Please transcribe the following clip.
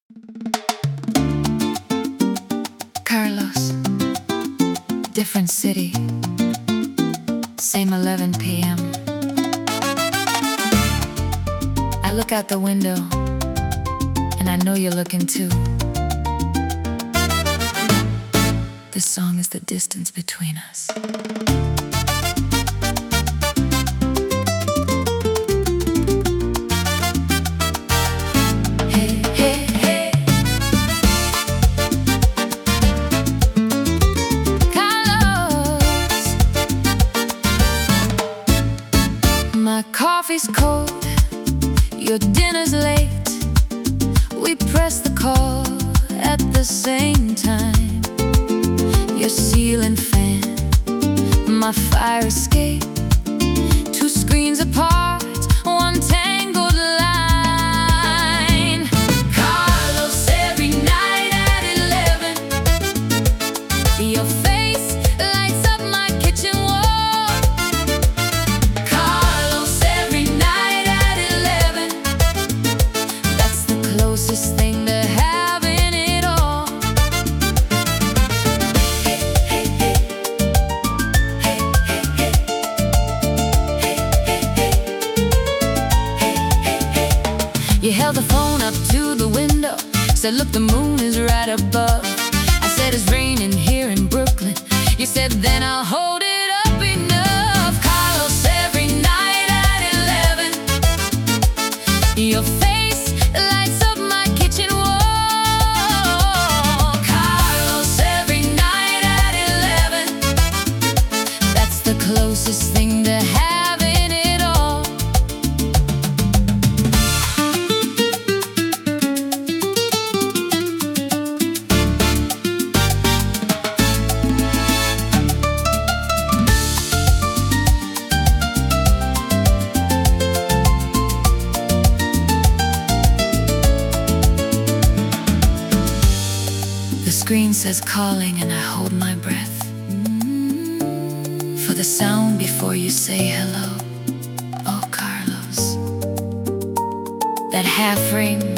Carlos, different city, same 11 p.m. I look out the window, and I know you're looking too. This song is the distance between us. Hey, hey, hey. Carlos, my coffee's cold, your dinner's late. We press the call at the same time. Your ceiling fan, my fire escape, two screens apart, one tangled line. Carlos, every night at 11, your face lights up my kitchen wall. Carlos, every night at 11, that's the closest thing to having it all. You held the phone up to the window, said, look, the moon is right above. I said, it's raining here in Brooklyn. You said, then I'll hold it up enough. Carlos, every night at 11, your face lights up my kitchen wall. Carlos, every night at 11, that's the closest thing to having it all. The screen says calling, and I hold my breath for the sound before you say hello. Oh, Carlos, that half frame